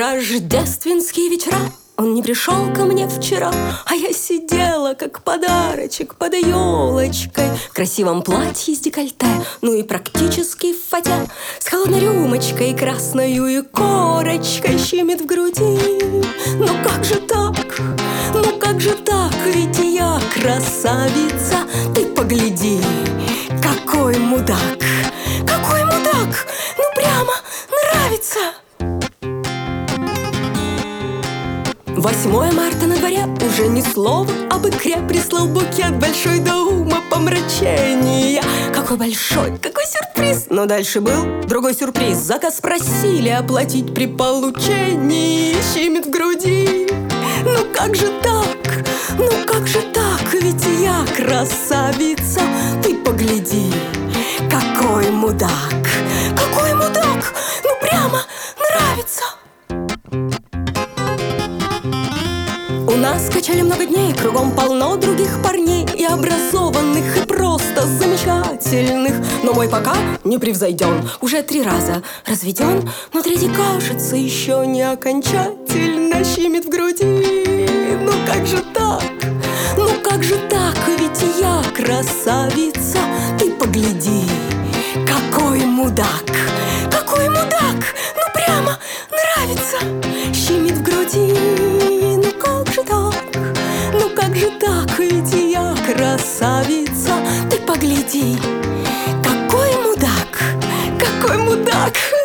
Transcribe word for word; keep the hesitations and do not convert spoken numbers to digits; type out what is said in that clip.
Рождественские вечера, он не пришел ко мне вчера, а я сидела, как подарочек, под елочкой, в красивом платье с декольте, ну и практически в фате, с холодной рюмочкой и красною и корочкой щемит в груди. Ну как же так? Ну как же так? Ведь я красавица. Ты погляди, какой мудак! Какой мудак! Ну прямо нравится! Восьмое марта на дворе, уже ни слова об икре. Прислал букет большой до ума помрачения. Какой большой, какой сюрприз! Но дальше был другой сюрприз. Заказ просили оплатить при получении. Щемит в груди. Ну как же так? Ну как же так? Ведь я красавица. Ты погляди, какой мудак! Какой мудак! Ну прямо нравится! У нас качали много дней, кругом полно других парней, и образованных, и просто замечательных. Но мой пока не превзойден, уже три раза разведен, но третий, кажется, еще не окончательно щемит в груди. Ну как же так? Ну как же так? Ведь я красавица. Ты погляди, какой мудак! Какой мудак! Ну прямо нравится! Щемит в груди. Ну как же так, ведь я красавица. Ты погляди, какой мудак, какой мудак.